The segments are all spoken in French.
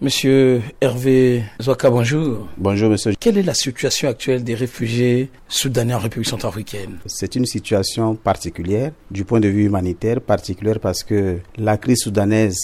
Monsieur Hervé Zwaka, bonjour. Bonjour, monsieur. Quelle est la situation actuelle des réfugiés soudanais en République centrafricaine? C'est une situation particulière, du point de vue humanitaire, particulière parce que la crise soudanaise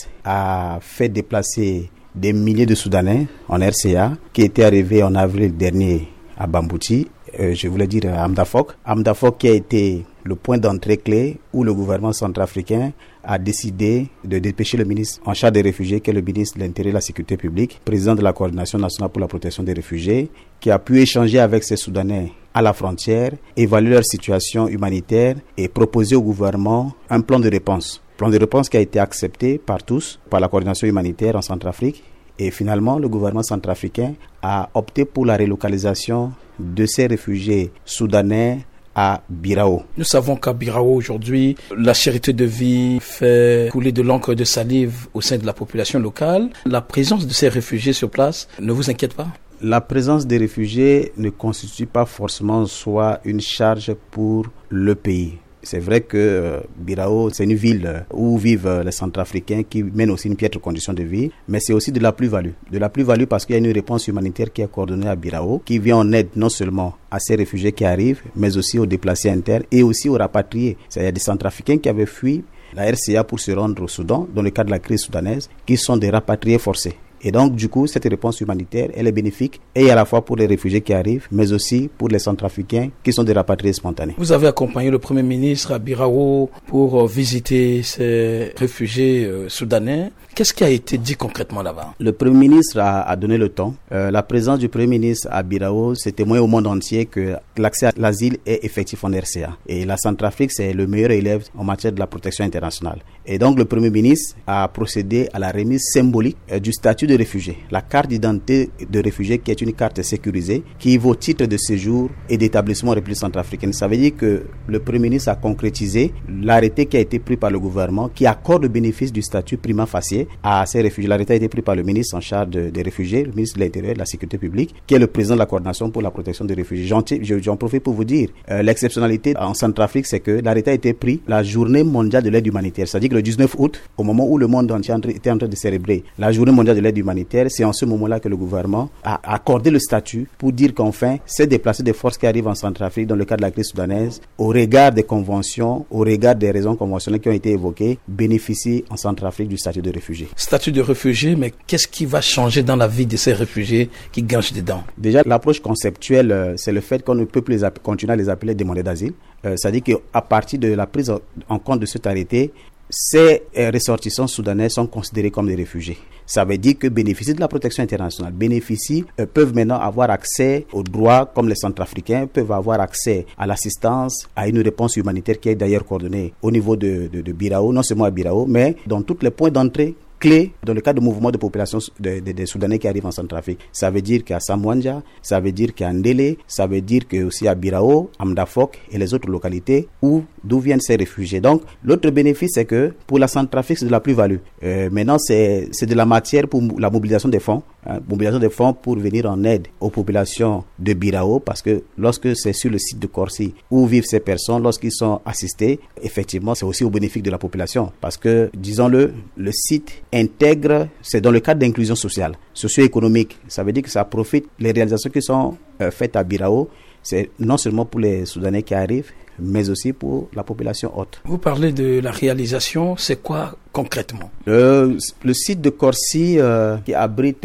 a fait déplacer des milliers de Soudanais en RCA qui étaient arrivés en avril dernier à Bambouti, je voulais dire à Amdafok. Amdafok qui a été le point d'entrée clé où le gouvernement centrafricain a décidé de dépêcher le ministre en charge des réfugiés, qui est le ministre de l'Intérieur et de la Sécurité publique, président de la Coordination nationale pour la protection des réfugiés, qui a pu échanger avec ces Soudanais à la frontière, évaluer leur situation humanitaire et proposer au gouvernement un plan de réponse. Plan de réponse qui a été accepté par tous, par la coordination humanitaire en Centrafrique. Et finalement, le gouvernement centrafricain a opté pour la relocalisation de ces réfugiés soudanais à Birao. Nous savons qu'à Birao aujourd'hui, la cherté de vie fait couler de l'encre de salive au sein de la population locale. La présence de ces réfugiés sur place ne vous inquiète pas? La présence des réfugiés ne constitue pas forcément soit une charge pour le pays. C'est vrai que Birao, c'est une ville où vivent les Centrafricains qui mènent aussi une piètre condition de vie, mais c'est aussi de la plus-value. De la plus-value parce qu'il y a une réponse humanitaire qui est coordonnée à Birao, qui vient en aide non seulement à ces réfugiés qui arrivent, mais aussi aux déplacés internes et aussi aux rapatriés. C'est-à-dire des Centrafricains qui avaient fui la RCA pour se rendre au Soudan, dans le cadre de la crise soudanaise, qui sont des rapatriés forcés. Et donc, du coup, cette réponse humanitaire, elle est bénéfique et à la fois pour les réfugiés qui arrivent, mais aussi pour les Centrafricains qui sont des rapatriés spontanés. Vous avez accompagné le Premier ministre à Birao pour visiter ces réfugiés soudanais. Qu'est-ce qui a été dit concrètement là-bas? Le Premier ministre a donné le ton. La présence du Premier ministre à Birao, c'est témoin au monde entier que l'accès à l'asile est effectif en RCA. Et la Centrafrique, c'est le meilleur élève en matière de la protection internationale. Et donc, le Premier ministre a procédé à la remise symbolique du statut de réfugié. La carte d'identité de réfugié qui est une carte sécurisée qui vaut titre de séjour et d'établissement en République centrafricaine. Ça veut dire que le Premier ministre a concrétisé l'arrêté qui a été pris par le gouvernement qui accorde le bénéfice du statut prima facie à ces réfugiés. L'arrêté a été pris par le ministre en charge des réfugiés, le ministre de l'Intérieur et de la Sécurité publique, qui est le président de la coordination pour la protection des réfugiés. J'en profite pour vous dire, l'exceptionnalité en Centrafrique, c'est que l'arrêté a été pris la journée mondiale de l'aide humanitaire. C'est-à-dire que le 19 août, au moment où le monde entier était en train de célébrer la journée mondiale de l'aide humanitaire, c'est en ce moment-là que le gouvernement a accordé le statut pour dire qu'enfin, ces déplacés de force qui arrivent en Centrafrique dans le cadre de la crise soudanaise, au regard des conventions, au regard des raisons conventionnelles qui ont été évoquées, bénéficient en Centrafrique du statut de réfugié. Statut de réfugié, mais qu'est-ce qui va changer dans la vie de ces réfugiés qui gangent dedans? Déjà, l'approche conceptuelle, c'est le fait qu'on ne peut plus continuer à les appeler demandeurs d'asile. C'est-à-dire qu'à partir de la prise en compte de cet arrêté, ces ressortissants soudanais sont considérés comme des réfugiés. Ça veut dire que bénéficient de la protection internationale, peuvent maintenant avoir accès aux droits comme les Centrafricains, peuvent avoir accès à l'assistance, à une réponse humanitaire qui est d'ailleurs coordonnée au niveau de Birao, non seulement à Birao, mais dans tous les points d'entrée clés dans le cadre de mouvements de population des Soudanais qui arrivent en Centrafrique. Ça veut dire qu'à Samouandja, ça veut dire qu'à Ndélé, ça veut dire que aussi à Birao, Amdafok et les autres localités d'où viennent ces réfugiés. Donc, l'autre bénéfice, c'est que pour la Centrafrique, c'est de la plus-value. Maintenant, c'est de la matière pour la mobilisation des fonds. Mobilisation des fonds pour venir en aide aux populations de Birao, parce que lorsque c'est sur le site de Corsi où vivent ces personnes, lorsqu'ils sont assistés, effectivement, c'est aussi au bénéfice de la population. Parce que, disons-le, le site intègre, c'est dans le cadre d'inclusion sociale, socio-économique. Ça veut dire que ça profite, les réalisations qui sont faites à Birao, c'est non seulement pour les Soudanais qui arrivent, mais aussi pour la population haute. Vous parlez de la réalisation, c'est quoi concrètement? Le site de Corsi qui abrite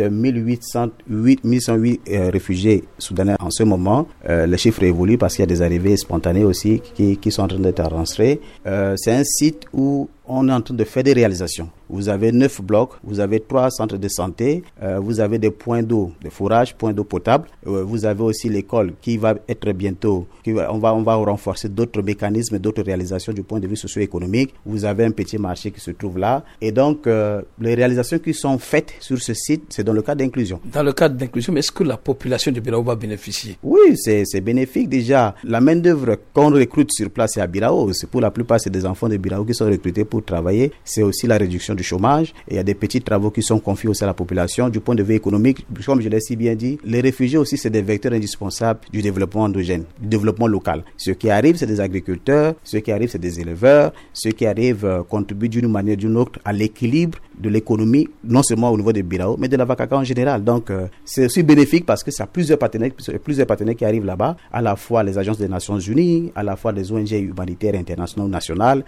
1108 réfugiés soudanais en ce moment, les chiffres évoluent parce qu'il y a des arrivées spontanées aussi qui sont en train d'être enregistrées. C'est un site où on est en train de faire des réalisations. Vous avez 9 blocs, vous avez 3 centres de santé, vous avez des points d'eau, des forages, points d'eau potable. Vous avez aussi l'école qui va être bientôt, on va renforcer d'autres mécanismes, d'autres réalisations du point de vue socio-économique. Vous avez un petit marché qui se trouve là. Et donc, les réalisations qui sont faites sur ce site, c'est dans le cadre d'inclusion. Dans le cadre d'inclusion, mais est-ce que la population de Birao va bénéficier? Oui, c'est bénéfique déjà. La main-d'œuvre qu'on recrute sur place à Birao, c'est pour la plupart, c'est des enfants de Birao qui sont recrutés pour travailler. C'est aussi la réduction question du chômage. Et il y a des petits travaux qui sont confiés aussi à la population. Du point de vue économique, comme je l'ai si bien dit, les réfugiés aussi, c'est des vecteurs indispensables du développement endogène, du développement local. Ceux qui arrivent, c'est des agriculteurs. Ceux qui arrivent, c'est des éleveurs. Ceux qui arrivent contribuent d'une manière ou d'une autre à l'équilibre de l'économie, non seulement au niveau de Birao, mais de la Vakaka en général. Donc, c'est aussi bénéfique parce que ça a plusieurs partenaires qui arrivent là-bas, à la fois les agences des Nations Unies, à la fois les ONG humanitaires internationales ou nationales.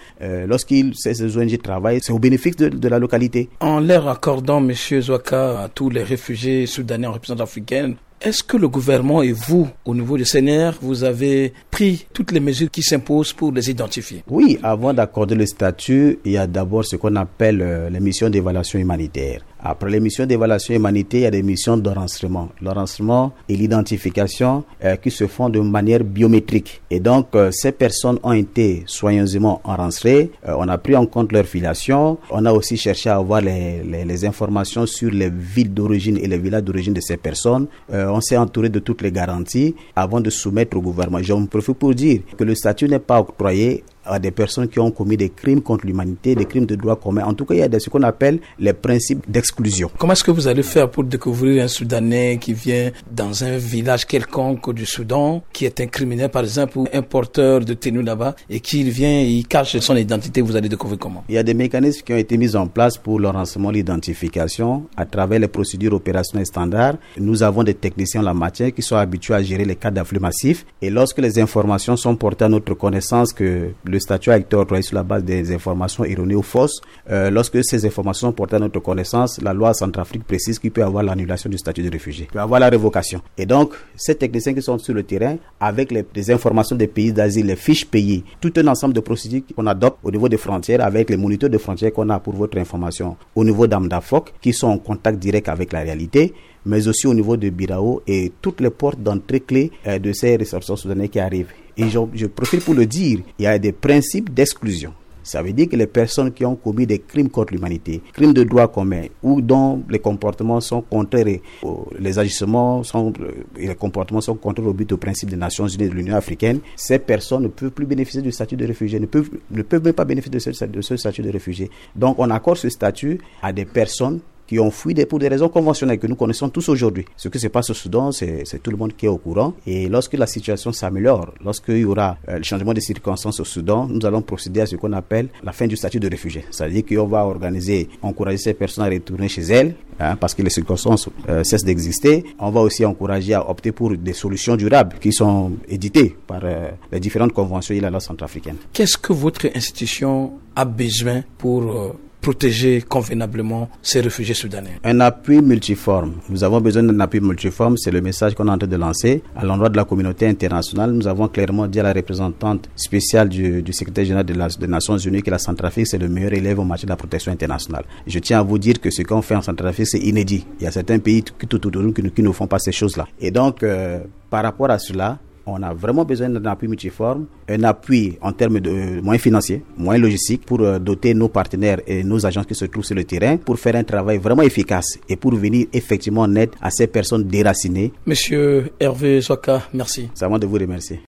Ces ONG travaillent, c'est au bénéfice de la localité. En leur accordant, M. Zwaka, à tous les réfugiés soudanais en représentation africaine, est-ce que le gouvernement et vous, au niveau du CNR, vous avez pris toutes les mesures qui s'imposent pour les identifier? Oui, avant d'accorder le statut, il y a d'abord ce qu'on appelle les missions d'évaluation humanitaire. Après les missions d'évaluation humanitaire, il y a des missions d'enregistrement. L'enregistrement et l'identification qui se font de manière biométrique. Et donc, ces personnes ont été soigneusement enregistrées. On a pris en compte leur filiation. On a aussi cherché à avoir les informations sur les villes d'origine et les villages d'origine de ces personnes. On s'est entouré de toutes les garanties avant de soumettre au gouvernement. J'en profite pour dire que le statut n'est pas octroyé à des personnes qui ont commis des crimes contre l'humanité, des crimes de droit commun. En tout cas, il y a ce qu'on appelle les principes d'exclusion. Comment est-ce que vous allez faire pour découvrir un Soudanais qui vient dans un village quelconque du Soudan, qui est un criminel par exemple, ou un porteur de tenue là-bas, et qui vient, il cache son identité, vous allez découvrir comment? Il y a des mécanismes qui ont été mis en place pour le renseignement, l'identification, à travers les procédures opérationnelles standards. Nous avons des techniciens en la matière qui sont habitués à gérer les cas d'afflux massifs. Et lorsque les informations sont portées à notre connaissance que le statut a été octroyé sur la base des informations erronées ou fausses. Lorsque ces informations sont portées à notre connaissance, la loi Centrafrique précise qu'il peut y avoir l'annulation du statut de réfugié, il peut y avoir la révocation. Et donc, ces techniciens qui sont sur le terrain, avec les informations des pays d'asile, les fiches payées, tout un ensemble de procédures qu'on adopte au niveau des frontières, avec les moniteurs de frontières qu'on a pour votre information, au niveau d'Amdafok, qui sont en contact direct avec la réalité, mais aussi au niveau de Birao et toutes les portes d'entrée clés de ces ressortissants soudanais qui arrivent. Et je profite pour le dire, il y a des principes d'exclusion. Ça veut dire que les personnes qui ont commis des crimes contre l'humanité, crimes de droit commun, ou dont les comportements sont contraires, les agissements et les comportements sont contraires au but au principe des Nations Unies et de l'Union africaine, ces personnes ne peuvent plus bénéficier du statut de réfugié, ne peuvent même pas bénéficier de ce statut de réfugié. Donc on accorde ce statut à des personnes qui ont fui pour des raisons conventionnelles que nous connaissons tous aujourd'hui. Ce qui se passe au Soudan, c'est tout le monde qui est au courant. Et lorsque la situation s'améliore, lorsqu'il y aura le changement de circonstances au Soudan, nous allons procéder à ce qu'on appelle la fin du statut de réfugié. C'est-à-dire qu'on va encourager ces personnes à retourner chez elles, parce que les circonstances cessent d'exister. On va aussi encourager à opter pour des solutions durables qui sont éditées par les différentes conventions et la loi centrafricaine. Qu'est-ce que votre institution a besoin pour protéger convenablement ces réfugiés soudanais? Un appui multiforme. Nous avons besoin d'un appui multiforme. C'est le message qu'on est en train de lancer à l'endroit de la communauté internationale. Nous avons clairement dit à la représentante spéciale du secrétaire général des Nations Unies que la Centrafrique, c'est le meilleur élève en matière de la protection internationale. Je tiens à vous dire que ce qu'on fait en Centrafrique, c'est inédit. Il y a certains pays tout autour de nous qui ne font pas ces choses-là. Et donc, par rapport à cela, on a vraiment besoin d'un appui multiforme, un appui en termes de moyens financiers, moyens logistiques pour doter nos partenaires et nos agences qui se trouvent sur le terrain pour faire un travail vraiment efficace et pour venir effectivement en aide à ces personnes déracinées. Monsieur Hervé Zwaka, merci. C'est à moi de vous remercier.